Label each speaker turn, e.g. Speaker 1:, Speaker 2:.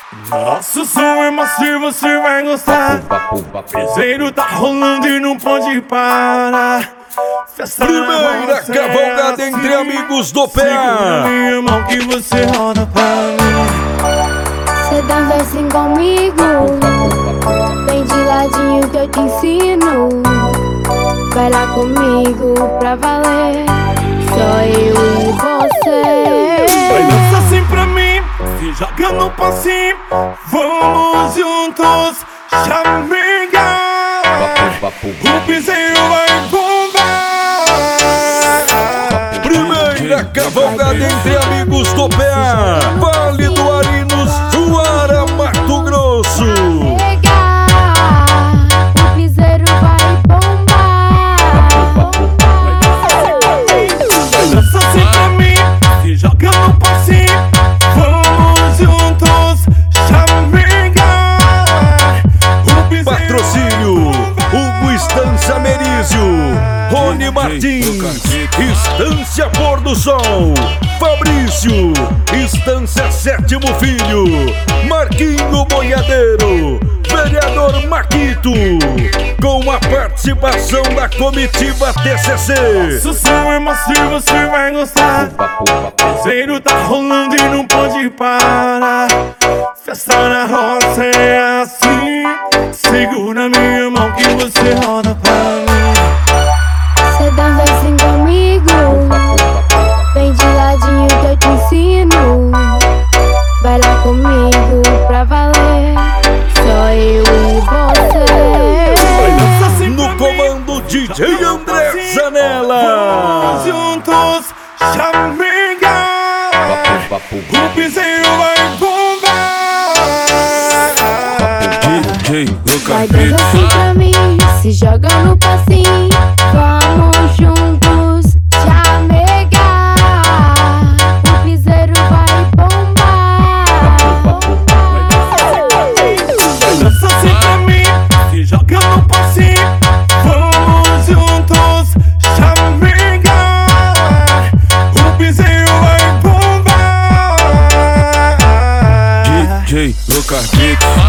Speaker 1: Nosso som é macio, você vai gostar. Piseiro tá rolando e não pode parar. Festa
Speaker 2: Primeira cavalgada entre amigos do pé.
Speaker 1: Segura minha mão que você roda pra mim.
Speaker 3: Cê dança assim comigo, vem de ladinho que eu te ensino. Vai lá comigo pra valer, só eu e você.
Speaker 1: Vai dançar assim pra mim, se joga no passinho. Vamos juntos, chamingar. O piseiro vai bombar.
Speaker 2: Primeira cavalgada entre amigos do pé. Vale do Arinos, Juara, Mato Grosso.
Speaker 3: O piseiro vai bombar.
Speaker 1: Vai dançar assim pra mim, se joga no passinho. Vamos juntos, chamingar. O piseiro
Speaker 2: Patrocínio Hugo Estância Merizio, Rony Martins, Estância Pôr do Sol, Fabrício, Estância Sétimo Filho, Marquinho Boiadeiro, Vereador Maquito, com a participação da comitiva TCC.
Speaker 1: Nosso som é macio, você vai gostar. Piseiro tá rolando e não pode parar. Festa na roça é assim. Segura minha mão que você roda pra mim.
Speaker 3: Cê dança assim comigo, vem de ladinho que eu te ensino. Vai lá comigo pra valer, só eu e você.
Speaker 1: Vai dançar assim pra
Speaker 2: No
Speaker 1: mim,
Speaker 2: comando DJ André
Speaker 1: vamos
Speaker 2: Zanella.
Speaker 1: juntos, chamingar. O piseiro vai bombar.
Speaker 3: Vai dança assim pra mim, se joga no passinho. Vamos juntos, chamegar. O piseiro vai bombar.
Speaker 1: Vai dançar assim pra mim, se joga no passinho. Vamos juntos, chamingar. O piseiro vai bombar.
Speaker 4: DJ Lucas Beats.